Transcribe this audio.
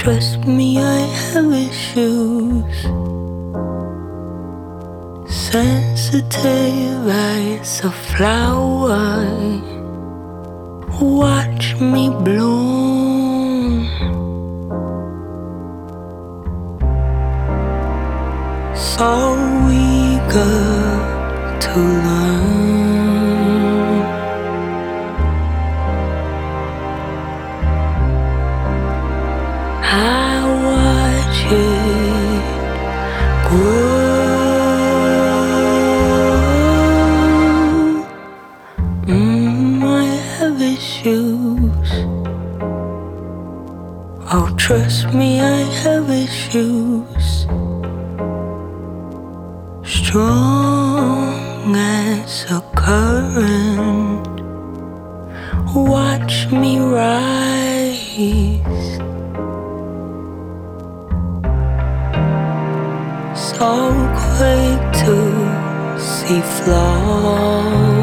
trust me, I have issues. Sensitive as a flower. Watch me bloom. So eager to learn. I watch it grow. I have issues. Oh, trust me, I have issues. Strong as a current. Watch me rise. So quick to see flaws.